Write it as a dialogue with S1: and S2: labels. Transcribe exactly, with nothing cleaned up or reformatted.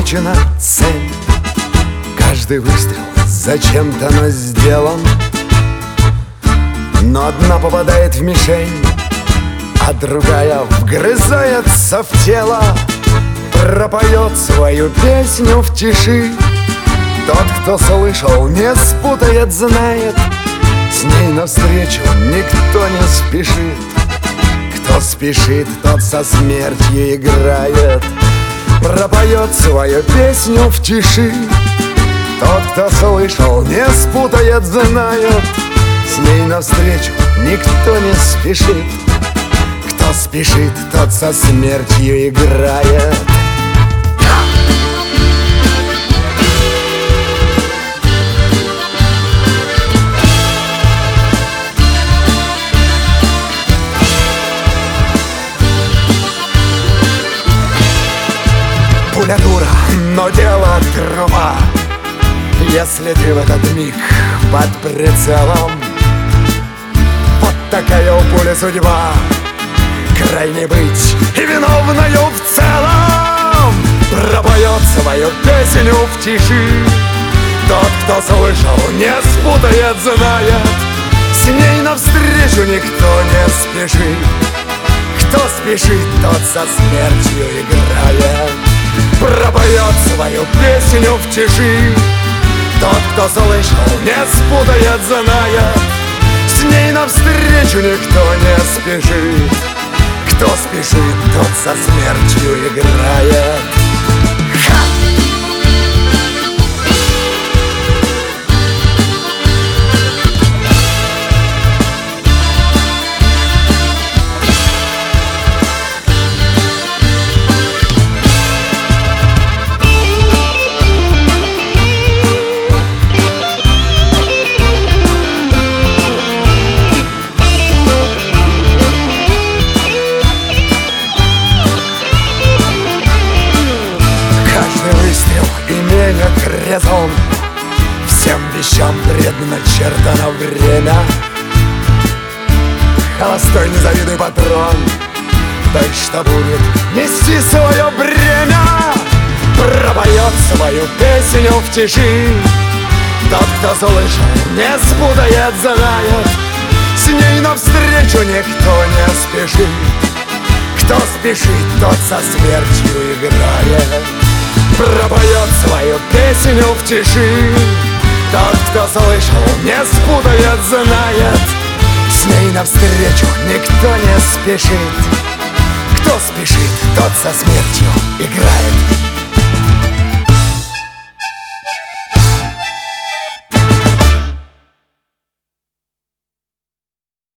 S1: выучена цель. Каждый выстрел зачем-то но сделан, но одна попадает в мишень, а другая вгрызается в тело. Пропоет свою песню в тиши. Тот, кто слышал, не спутает, знает. С ней навстречу никто не спешит. Кто спешит, тот со смертью играет. Пропоет свою песню в тиши. Тот, кто слышал, не спутает, знает. С ней навстречу никто не спешит. Кто спешит, тот со смертью играет. Пуля дура, но дело труба. Если ты в этот миг под прицелом, вот такая у пули судьба. Крайне быть и виновною в целом. Пропоет свою песню в тиши. Тот, кто слышал, не спутает, знает. С ней навстречу никто не спешит. Кто спешит, тот со смертью играет. Пропоет свою песню в тиши. Тот, кто слышал, не спутает, знает. С ней навстречу никто не спешит. Кто спешит, тот со смертью играет. Ха! Резон. Всем вещам предначертано время. Холостой, не завидуй, патрон. Той, что будет нести свое бремя. Пропоет свою песню в тиши. Тот, кто слышал, не спутает, знает. С ней навстречу никто не спешит. Кто спешит, тот со смертью играет. Пропоет свою песню в тиши. Тот, кто слышал, не спутает, знает. С ней навстречу никто не спешит. Кто спешит, тот со смертью играет.